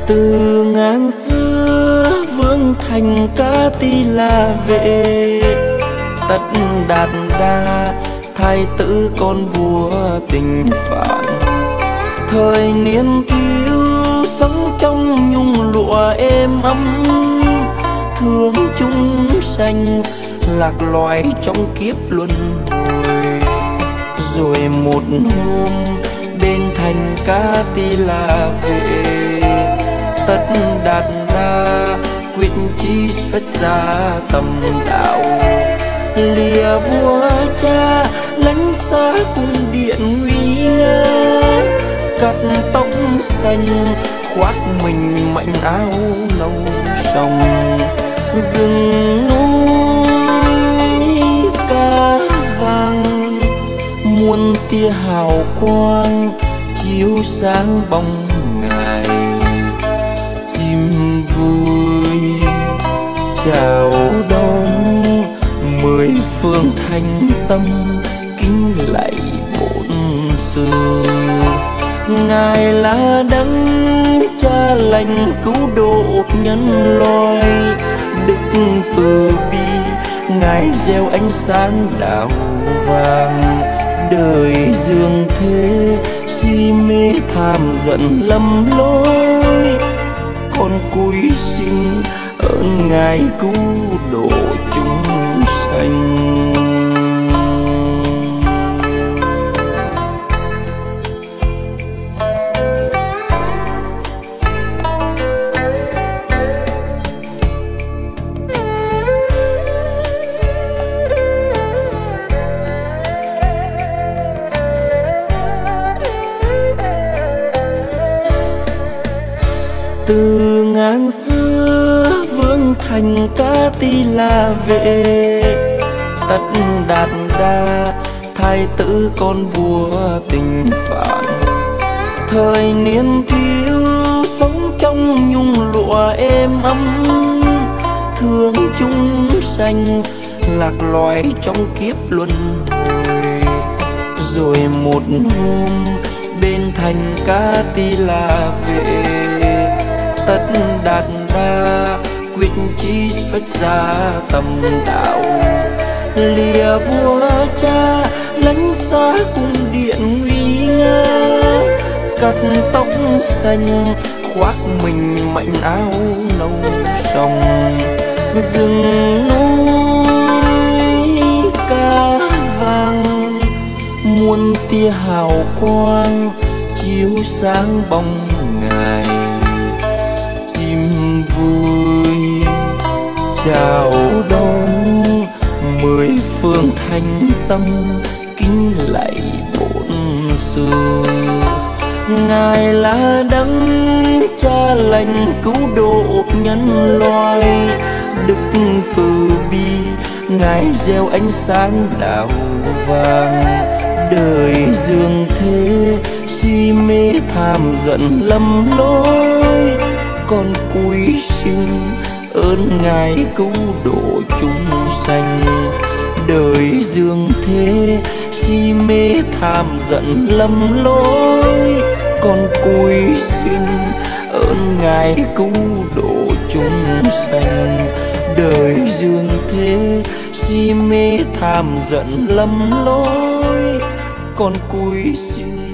Từ ngàn xưa vương thành Ca Tỳ La Vệ, tất đạt đa thái tử con vua tình phạn. Thời niên thiếu sống trong nhung lụa êm ấm, thương chúng sanh lạc loài trong kiếp luân hồi. Rồi một hôm bên thành Ca Tỳ La Vệ, tất đạt đa quyết chí xuất gia tầm đạo. Lìa vua cha lánh xa cung điện nguy nga, cắt tóc xanh khoác mình mảnh áo nâu sòng. Rừng núi ca vàng muôn tia hào quang chiếu sáng bóng ngài. Chim vui chào đón mười phương thanh tâm kính lạy bổn sư. Ngài là đấng cha lành cứu độ nhân loại, đức từ bi ngài gieo ánh sáng đạo vàng. Đời dương thế si mê tham giận lầm lối, con cúi xin ơn ngài cứu độ chúng sanh. Từ ngàn xưa vương thành Ca Tỳ La Vệ, tất đạt đa thái tử con vua tình phạn. Thời niên thiếu sống trong nhung lụa êm ấm, thương chúng sanh lạc loài trong kiếp luân hồi. Rồi một hôm bên thành Ca Tỳ La Vệ, tất đạt đa quyết chí xuất gia tầm đạo. Lìa vua cha lánh xa cung điện nguy nga, cắt tóc xanh khoác mình mảnh áo nâu sòng. Rừng núi ca vàng muôn tia hào quang chiếu sáng bóng ngài. Chim vui chào đón mười phương thanh tâm kính lạy bổn sư. Ngài là đấng cha lành cứu độ nhân loại, đức từ bi ngài gieo ánh sáng đạo vàng. Đời dương thế si mê tham giận lầm lối, con cúi xin ơn ngài cứu độ chúng sanh. Đời dương thế si mê tham giận lầm lối, con cúi xin ơn ngài cứu độ chúng sanh. Đời dương thế si mê tham giận lầm lối, con cúi xin